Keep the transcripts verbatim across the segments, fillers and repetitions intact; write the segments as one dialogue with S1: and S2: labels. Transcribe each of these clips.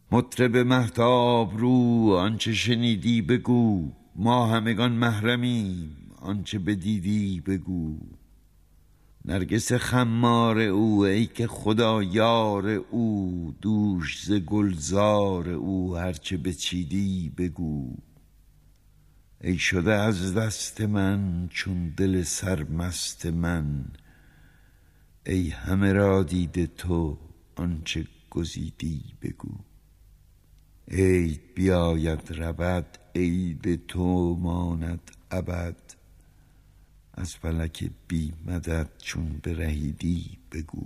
S1: مطرب مهتاب رو آنچه شنیدی بگو، ما همگان محرمیم آنچه بدیدی بگو. نرگس خمار او ای که خدا یار او، دوش ز گلزار او هرچه بچیدی بگو. ای شده از دست من چون دل سرمست من، ای همه را دیده تو آنچه گزیدی بگو. عید بیاید رود عید تو ماند ابد، از فلک بی مدد چون برهیدی بگو.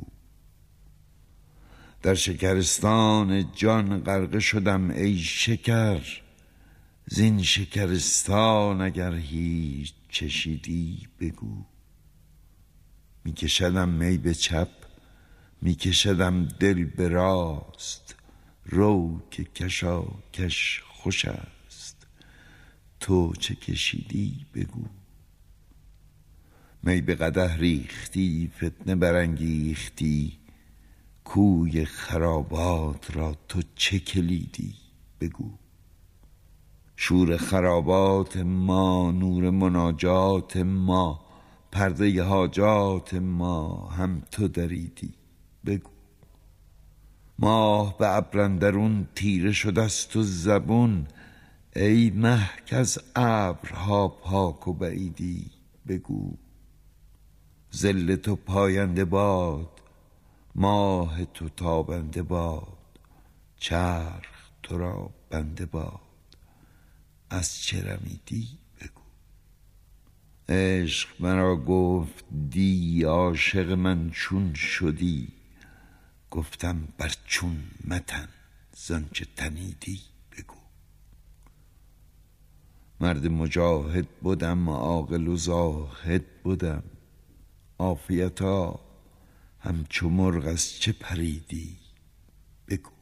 S1: در شکرستان جان غرقه شدم ای شکر، زین شکرستان اگر هیچ چشیدی بگو. می کشدم می به چپ می کشدم دل به راست، رو که کشاکش خوش است تو چه کشیدی بگو. می به قدح ریختی فتنه برانگیختی، کوی خرابات را تو چه کلیدی بگو. شور خرابات ما نور مناجات ما، پرده حاجات ما هم تو دریدی بگو. ماه به ابر اندرون تیره شده است و زبون، ای مه کز ابرها پاک و بعیدی بگو. ظل تو پاینده باد ماه تو تابنده باد، چرخ تو را بنده باد از چه رمیدی بگو. عشق مرا گفت دی عاشق من چون شدی، گفتم بر چون متن زانچه تنیدی بگو. مرد مجاهد بدم عاقل و زاهد بدم، عافیتا همچو مرغ از چه پریدی بگو.